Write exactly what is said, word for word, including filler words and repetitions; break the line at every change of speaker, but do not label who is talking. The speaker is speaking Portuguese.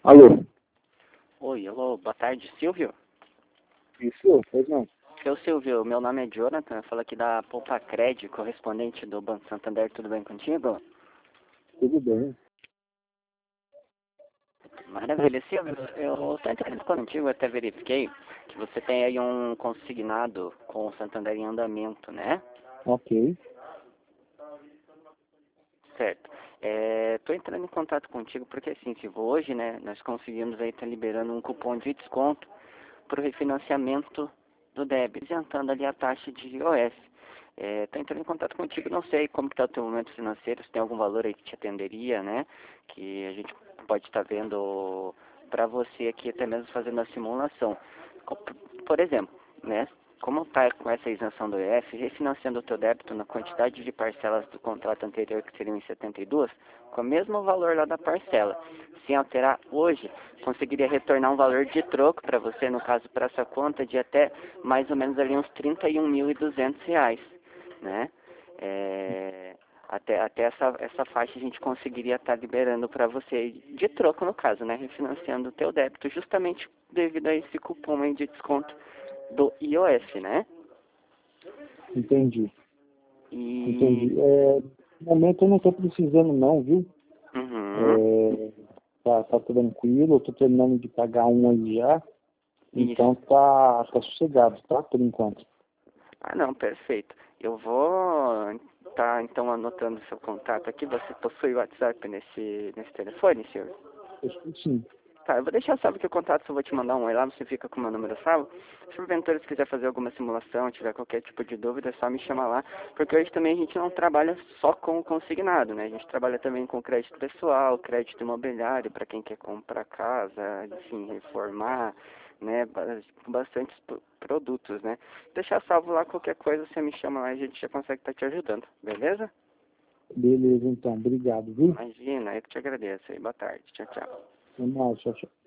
Alô?
Oi, alô, boa tarde, Silvio?
Isso? Pois não.
Seu Silvio, meu nome é Jonathan, eu falo aqui da Poupa Cred, correspondente do Banco Santander, tudo bem contigo?
Tudo bem.
Maravilha, Silvio, eu estou entrando contigo, eu até verifiquei que você tem aí um consignado com o Santander em andamento, né?
Ok.
Certo. Estou entrando em contato contigo porque assim, Silvio, hoje, né, nós conseguimos aí estar liberando um cupom de desconto para o refinanciamento do débito, isentando ali a taxa de I O F. Estou entrando em contato contigo, não sei como está o teu momento financeiro, se tem algum valor aí que te atenderia, né? Que a gente pode estar vendo para você aqui, até mesmo fazendo a simulação. Co- Por exemplo, né? Como está com essa isenção do I O F, refinanciando o teu débito na quantidade de parcelas do contrato anterior, que seriam em setenta e duas, com o mesmo valor lá da parcela, sem alterar hoje, conseguiria retornar um valor de troco para você, no caso, para essa conta, de até mais ou menos ali uns trinta e um mil e duzentos reais, né? É, até até essa, essa faixa a gente conseguiria estar liberando para você, de troco no caso, né? Refinanciando o teu débito, justamente devido a esse cupom aí de desconto do I O F, né?
Entendi.
E...
Entendi. É, no momento eu não estou precisando não, viu?
Uhum.
É, tá, tá tranquilo, eu estou terminando de pagar um aí já.
Isso.
Então tá, tá sossegado, tá? Por enquanto.
Ah, não, perfeito. Eu vou tá então anotando seu contato aqui. Você possui o WhatsApp nesse, nesse telefone, senhor?
Acho que sim.
Tá, eu vou deixar salvo aqui o contato, só vou te mandar um oi lá, você fica com o meu número salvo. Se porventura você quiser fazer alguma simulação, tiver qualquer tipo de dúvida, é só me chamar lá, porque hoje também a gente não trabalha só com o consignado, né? A gente trabalha também com crédito pessoal, crédito imobiliário, para quem quer comprar casa, enfim, reformar, né? Ba- Bastantes p- produtos, né? Deixar salvo lá qualquer coisa, você me chama lá e a gente já consegue estar te ajudando, beleza?
Beleza, então. Obrigado, viu?
Imagina, eu que te agradeço aí. Boa tarde. Tchau, tchau.
Até mais, tchau, tchau.